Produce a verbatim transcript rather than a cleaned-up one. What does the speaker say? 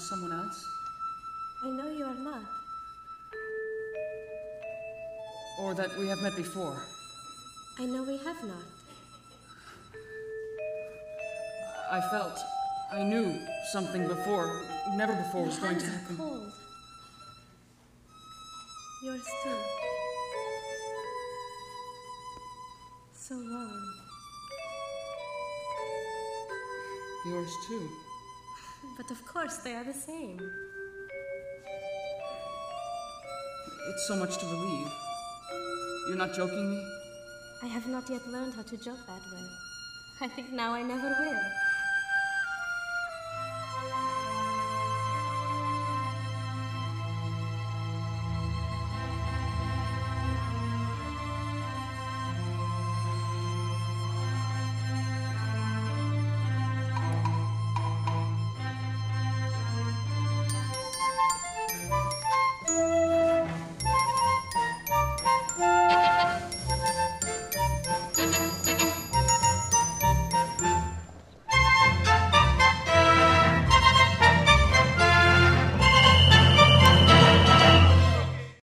not someone else? I know you are not. Or that we have met before? I know we have not. I felt, I knew something before, never before was going to happen. Your hands are cold. Yours too. So warm. Yours too. But of course they are the same. It's so much to believe. You're not joking me? I have not yet learned how to joke that way. I think now I never will.